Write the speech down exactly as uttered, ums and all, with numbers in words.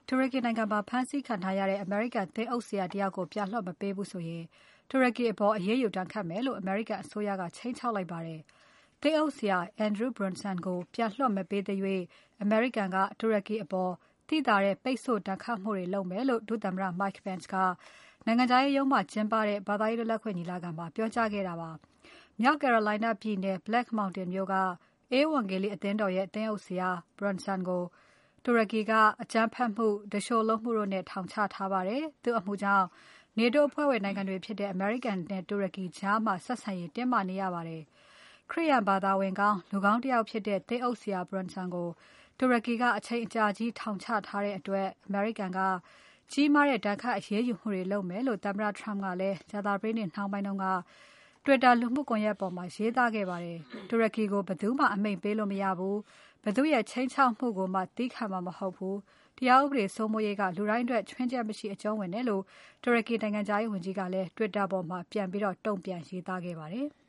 တူရကီနိုင်ငံမှာဖမ်းဆီးခံထားရတဲ့အမေရိကန်သင်းအုပ်ဆရာတယောက်ကိုပြန်လွှတ်မပေးဘူးဆိုရင်တူရကီအပေါ်အရေးယူဒဏ်ခတ်မယ်လို့အမေရိကန်အစိုးရကခြိမ်းခြောက်လိုက်ပါတယ်။သင်းအုပ်ဆရာ Andrew Brunson ကိုပြန်လွှတ်မပေးသေး၍အမေရိကန်ကတူရကီအပေါ်သိသာတဲ့ပိတ်ဆို့ဒဏ်ခတ်မှုတွေလုပ်မယ်လို့ဒုသမ္မတ Mike Pence ကနိုင်ငံခြားရေးရုံးမှာကျင်းပတဲ့ဘာသာရေးလွတ်လပ်ခွင့်ညီလာခံမှာပြောကြားခဲ့တာပါ။မြောက် Carolina ပြည်နယ် Black Mountain မြို့ကအေးဝံဂေလိအသင်းတော်ရဲ့သင်းအုပ်ဆရာ Brunson ကိုတူရကီကအကြမ်းဖက်မှု၊သူလျှိုလုပ်မှုတို့နဲ့ထောင်ချထားပါတယ်။သူ့အမှုကြောင့် NATO အဖွဲ့ဝင်နိုင်ငံတွေဖြစ်တဲ့အမေရိကန်နဲ့တူရကီကြားဆက်ဆံရေးတင်းမာနေရပါတယ်။ခရစ်ယာန်ဘာသာဝင်ကောင်းလူကောင်းတယောက်ဖြစ်တဲ့သင်းအုပ်ဆရာ Brunson ကိုတူရကီကအချိန်အကြာကြီးထောင်ချထားတဲ့အတွက်အမေရိကန်ကကြီးမားတဲ့ဒဏ်ခတ်အရေးယူမှုတွေလုပ်မယ်လို့သမ္မတ Trump ကလည်းကြာသပတေးနေ့နှောင်းပိုင်းက Twitter လူမှုကွန်ယက်ပေါ်မှာရေးသားခဲ့ပါတယ်။တူရကီကိုဘယ်သူမှအမိန့်ပေးလို့မရဘူး။ဘယ်သူရဲ့ခြိမ်းခြောက်မှုကိုမှသည်းခံမှာမဟုတ်ဘူး။တရားဥပဒေစိုးမိုးရေးကလူတိုင်းအတွက်ချွင်းချက်မရှိအကျုံးဝင်တယ်လို့တူရကီနိုင်ငံခြားရေးဝန်ကြီးကလည်း Twitter ပေါ်မှာပြန်ပြီးတုံ့ပြန်ရေးသားခဲ့ပါတယ်။